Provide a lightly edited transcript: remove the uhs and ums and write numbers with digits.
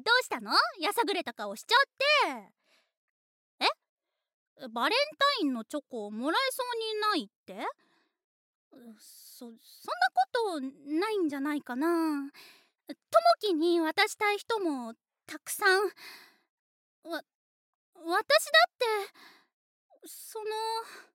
どうしたの？やさぐれた顔しちゃって。バレンタインのチョコもらえそうにないって？そんなことないんじゃないかな。ともきに渡したい人もたくさん。私だって、